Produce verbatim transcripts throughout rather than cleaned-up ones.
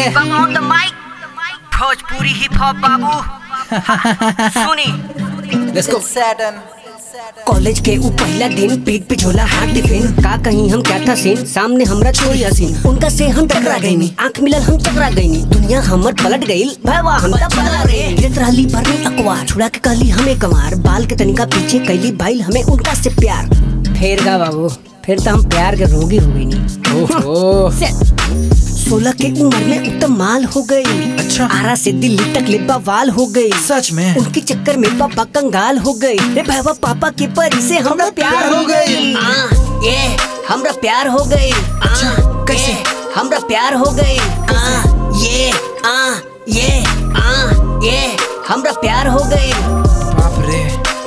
Bang on the mic, Bhojpuri hip hop बाबू सुनी। Let's go. College के ऊ पहला दिन, पीठ पे झोला हाथ टिफिन, का कहीं हम क्या था सीन, सामने हमरा छोड़ी हसीन, उनका से हम टकरा गईनी, आंख मिलल हम चकरा गईनी, दुनिया हमर पलट गईल, भैया हमरा पलट रे गिरत रहली भरनी अखबार, छुड़ा के कहली हमें कमार, बाल के तनिका पीछे कैली भाई हमें उनका से प्यार। फेर गा बाबू, फिर तो हम प्यार के रोगी हो गईनी। ओहो सोलह के उम्र में उत्तम माल हो गई। अच्छा। आरा से दिल्ली तक लिब्बा वाल हो गई। सच में? उनके चक्कर में पापा कंगाल हो गई। रे भावा पापा के परी से हमरा प्यार हो गई। आ, ये हमरा प्यार हो गई। अच्छा, कैसे? हमरा प्यार हो गई। आ, ये आ, ये आ, ये हमरा प्यार हो गई। बाप रे।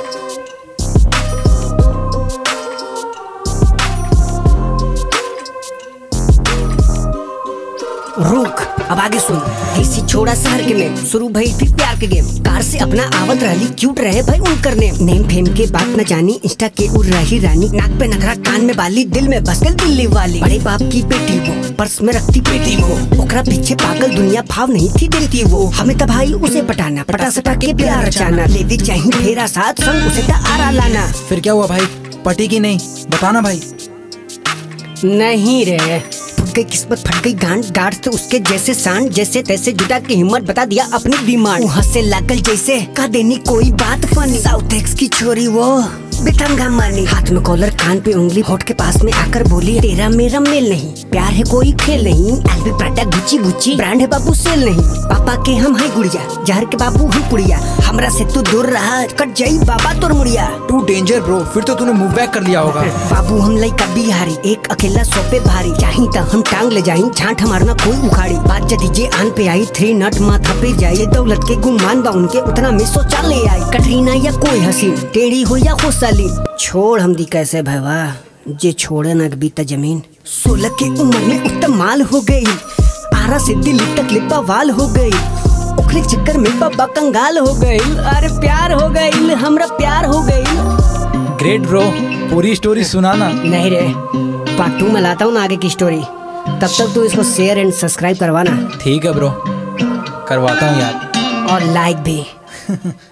रुक, अब आगे सुन। देसी छोड़ा शहर के में शुरू भई फिर प्यार के गेम, कार से अपना आवत रहली, क्यूट रहे भाई उनकर नेम, नेम फेम के बात न जानी, इंस्टा के उड़ रही रानी, नाक पे नखरा कान में बाली, दिल में बस गल दिल्ली वाली, बड़े बाप की बेटी वो, पर्स में रखती बेटी वो, ओकरा पीछे पागल दुनिया भाव नहीं थी दिल की वो, हमें तो भाई उसे पटाना, पटा सटा के प्यार रचाना, लेवी चाहिए फेरा साथ संग उसे तो आरा लाना। फिर क्या हुआ भाई, पटी की नहीं, बताना भाई। नहीं रे, फट गई किस्मत, फट गई गांड, गार्ड से उसके जैसे सांड, जैसे तैसे जुटा की हिम्मत बता दिया अपनी डिमांड, हंसे लागल जैसे का देनी कोई बात फनी, साउथ एक्स की छोरी वो बिठंगा मानी, हाथ में कॉलर कान पे उंगली, होठ के पास में आकर बोली तेरा मेरा मेल नहीं, प्यार है कोई खेल नहीं, एल्बी प्राडा गुच्ची गुच्ची ब्रांड है बाबू सेल नहीं, पापा के हम है गुड़िया, जहर के बाबू हम पुड़िया, हमरा से तू दूर रहा कट जाई बाबा तोर मुड़िया। टू डेंजर ब्रो, फिर तो तूने मूव बैक कर लिया होगा। बाबू हम लइका बिहारी, एक अकेला सोपे भारी, चाही त हम टांग ले जाई, झांट हमारना कोई उखाड़ी, बात जदी जे आन पे आई, थ्री नट माथा पे जाए, दौलत के गुमान बा उनके उतना में सोचा ले आई, कटरीना या कोई हसीन, टेढ़ी हो या खुशाली, छोड़ हम दी कैसे भैया जे छोड़े न बीता जमीन। सोलह के उम्र में उत्तम माल हो गई, आरा से दिल्ली तक लिब्बा वाल हो गई, ओकरे चक्कर में बाबा कंगाल हो गई, अरे प्यार हो गई, हमरा प्यार हो गई। ग्रेट ब्रो, पूरी स्टोरी सुनाना। नहीं रे, पार्ट टू में लाता हूँ ना आगे की स्टोरी, तब तक तू इसको शेयर एंड सब्सक्राइब करवाना। ठीक है ब्रो, करवाता हूँ यार, और लाइक भी।